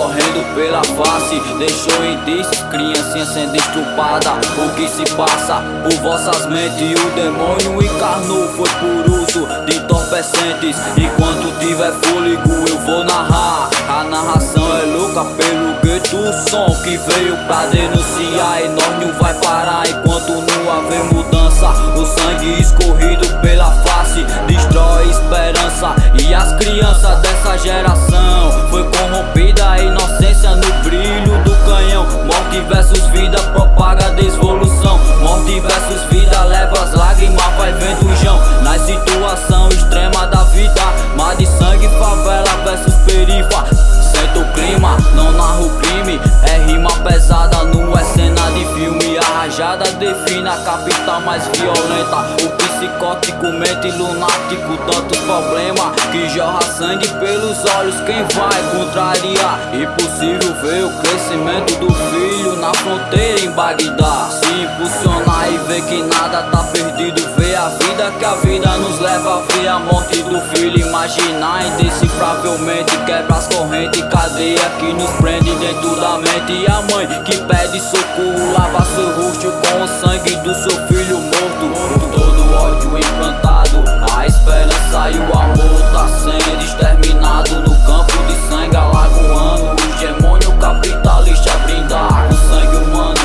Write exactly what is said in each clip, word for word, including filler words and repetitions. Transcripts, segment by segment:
escorrendo pela face, deixou indícios, criancinha sendo estuprada. O que se passa por vossas mentes? O demônio encarnou, foi por uso de entorpecentes. Enquanto tiver fôlego eu vou narrar. A narração é louca pelo gueto, o som que veio pra denunciar. E nós não vai parar enquanto não haver mudança. O sangue escorrido pela face destrói esperança. E as crianças dessa geração foi corrompida a inocência no brilho do canhão. Morte versus vida propaga devolução. Morte versus vida leva as lágrimas, vai vendo o chão. Na situação extrema da vida, mar de sangue, favela versus perifa. Senta o clima, não narra o crime. É rima pesada, não é cena de filme. A rajada define a capital mais violenta. O psicótico, mente lunático, tantos problemas que jorra sangue pelos olhos. Quem vai contrariar? Impossível ver o crescimento do filho na fronteira em Bagdá. Se impulsionar e ver que nada tá perdido, ver a vida que a vida nos leva a ver a morte do filho. Imaginar indecifravelmente, quebra as correntes, cadeia que nos prende dentro da mente. E a mãe que pede socorro, lava seu rosto com o sangue do seu filho morto. Por todo ódio implantado, a esperança e o amor tá sendo exterminado no campo de sangue alagoano. O demônio capitalista brindar com sangue humano.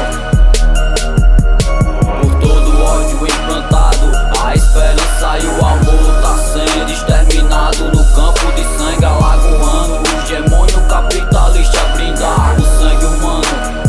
Por todo ódio implantado, a esperança e o amor tá sendo exterminado no campo de sangue alagoano. O demônio capitalista brindar com sangue humano.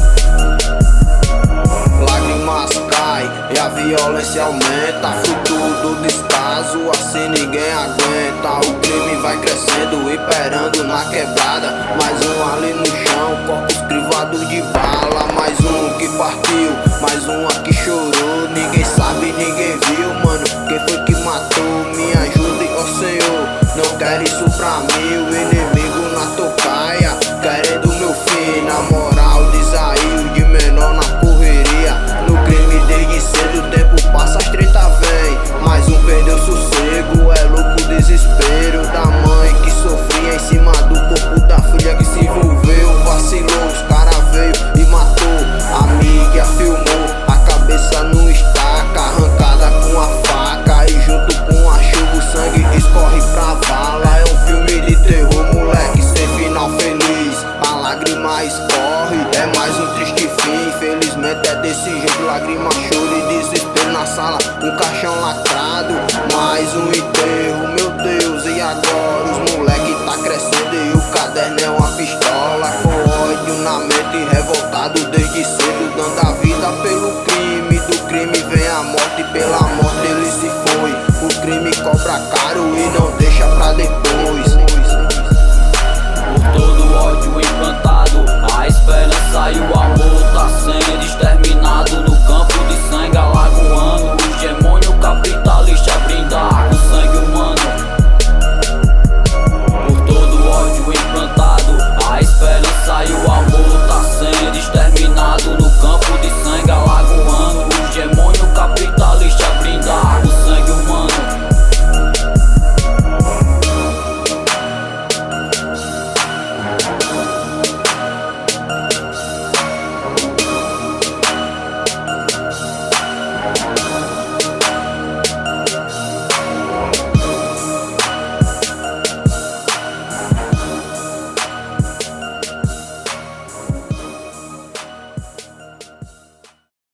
Lágrimas caem e a violência aumenta, fruto do descaso, assim ninguém aguenta. O crime vai crescendo, imperando na quebrada. Mais um ali no chão, corpos privados de bala. Mais um que partiu, mais um aqui chorou. Ninguém sabe, ninguém viu, mano, quem foi que matou? Me ajude, ó Senhor, não quero isso pra mim. O inimigo na tocaia, querendo meu fim. Na moral, desaiu de menor na correria. No crime desde cedo, o tempo passa, as treta vem. Mais um perdeu sossego, é louco o desespero da mãe que sofria em cima do corpo da filha que se envolveu. Vacilou, os cara veio e matou. A amiga filmou, a cabeça não estaca, arrancada com a faca. E junto com a chuva o sangue escorre pra vala. É um filme de terror, moleque, sem final feliz. A lágrima escorre, é mais um triste fim. Infelizmente é desse jeito, lágrima, choro e desespero na sala. Um caixão lacrado, mais um enterro, meu Deus. E agora os moleque tá crescendo e o caderno é uma pistola. Com ódio na mente, revoltado desde cedo, dando a vida pelo crime. Do crime vem a morte, pela morte ele se foi. O crime cobra caro e não deixa pra depois.